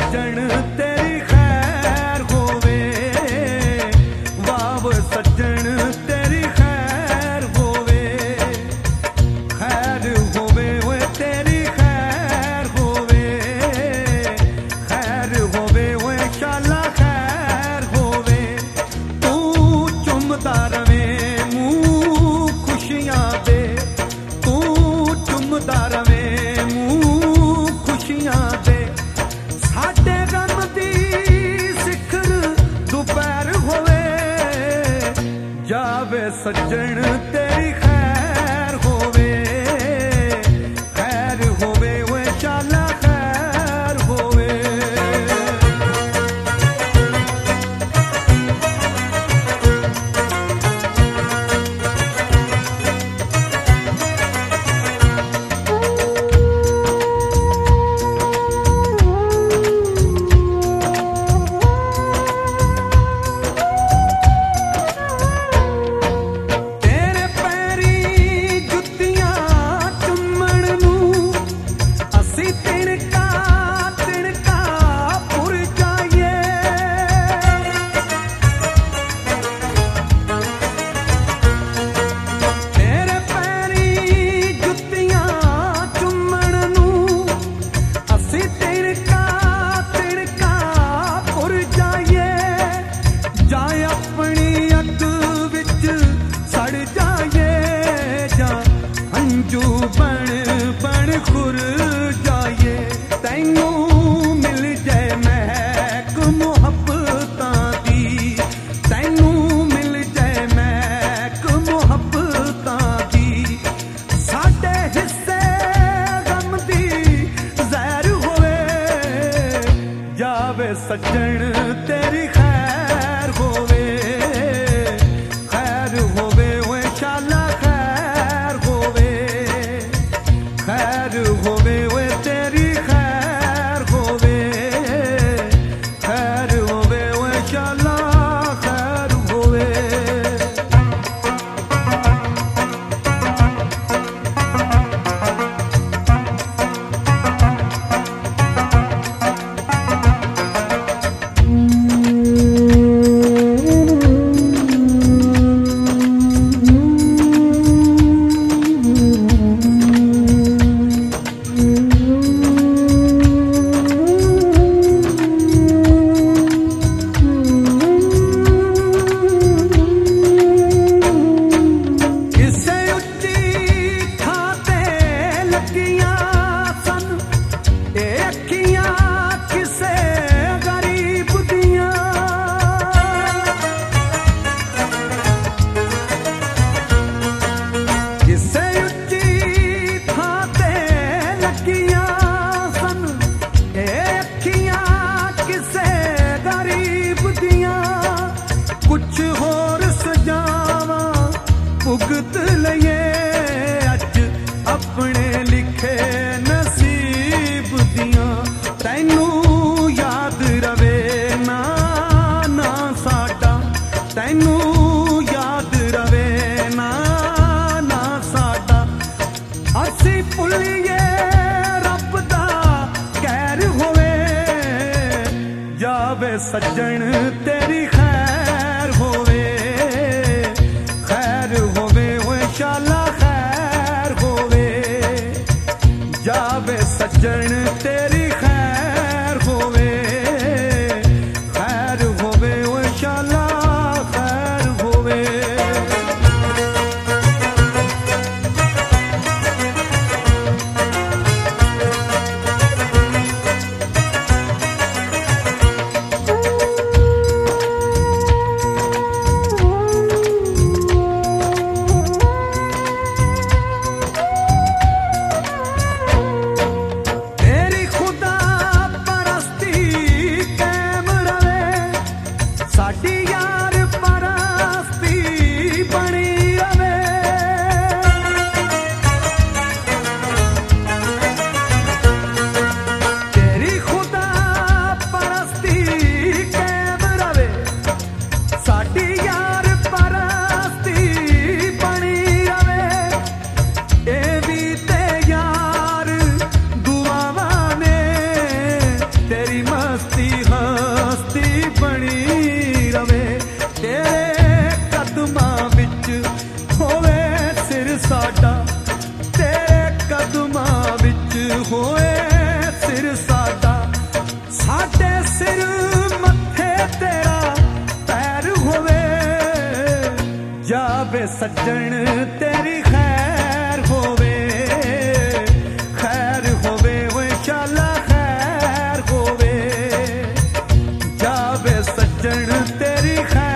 सज्जन तेरी खैर होवे, वाव सज्जन तेरी खैर होवे, खैर होवे वो तेरी खैर होवे, खैर होवे वो शाला खैर होवे। तू चुमदा रवे मुँह खुशियां दे, तू चुमदा रवे मुँह खुशियां दे। साडे गम दी सिखर दोपहर होवे, जावे सज्जन तेरी खैर होवे, खैर होवे वो शाला खैर होवे। अंजू बन बन खुर जाइए, तैनू मिल जाए महक मुहब्बतां दी, तैनू मिल जाए महक मुहब्बतां दी। साडे हिस्से गम दी जहर होवे, जावे सज्जन तेरी खैर होवे, खैर होवे वो शाला खैर होवे, खैर होवे वो तेरी खैर होवे, खैर होवे वो शाला खैर होवे। कुछ होर सजावा भुगत लइए अज अपने लिखे नसीब दियां, तैनू याद रवे ना ना साडा, तैनू याद रवे ना ना साडा। असी भुलिए रब दा कहर होवे, जावे सज्जन तेरी खैर होवे, खैर होवे वो शाला खैर होवे, जावे सज्जन तेरी खैर होवे, खैर होवे वो शाला खैर होवे। तेरी खुद हस्ती हस्ती बनी रवे, तेरे कदमां विच होवे सिर साडा, तेरे कदमां विच होवे सिर साडा, साडे सिर मत्थे तेरा पैर होवे, जावे सज्जन तेरी खैर होवे, खैर होवे वो इंशाअल्लाह खैर होवे, जावे सज्जन तेरी खैर